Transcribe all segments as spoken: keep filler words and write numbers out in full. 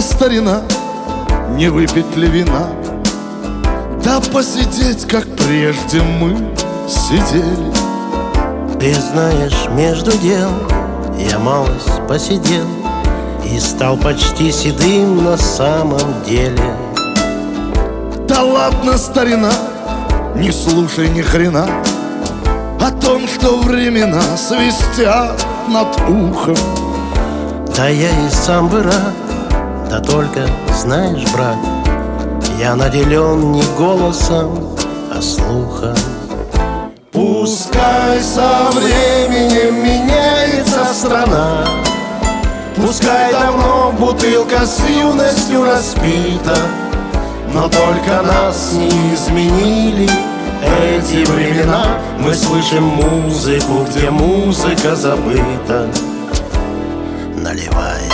старина, не выпить ли вина, да посидеть, как прежде мы сидели. Ты знаешь, между дел я малость посидел и стал почти седым на самом деле. Да ладно, старина, не слушай ни хрена о том, что времена свистят над ухом. Да я и сам бы рад, да только, знаешь, брат, я наделен не голосом, а слухом. Пускай со временем меняется страна, пускай давно бутылка с юностью распита, но только нас не изменили эти времена. Мы слышим музыку, где музыка забыта. Наливай.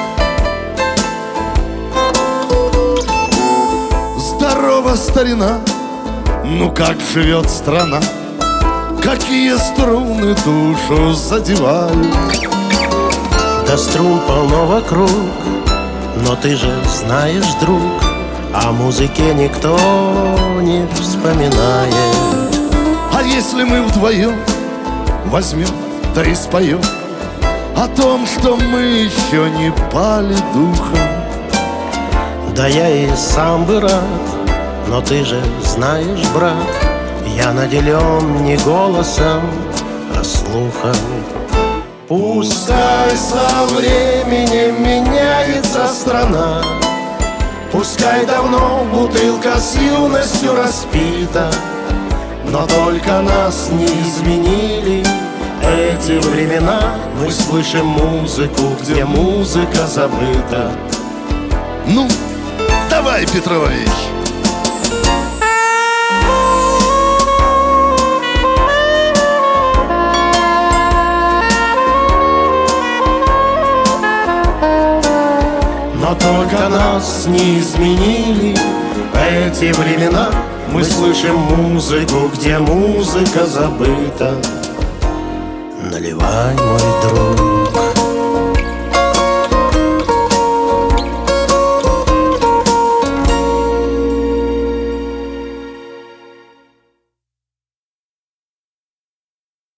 Здорово, старина, ну как живет страна, какие струны душу задевают. Да струн полно вокруг, но ты же знаешь, друг, о музыке никто не вспоминает. А если мы вдвоем возьмем, да и споем о том, что мы еще не пали духом? Да я и сам бы рад, но ты же знаешь, брат, я наделен не голосом, а слухом. Пускай со временем меняется страна, пускай давно бутылка с юностью распита, но только нас не изменили эти времена. Мы слышим музыку, где музыка забыта. Ну, давай, Петрович! Но только нас не изменили эти времена. Мы слышим музыку, где музыка забыта. Наливай, мой друг.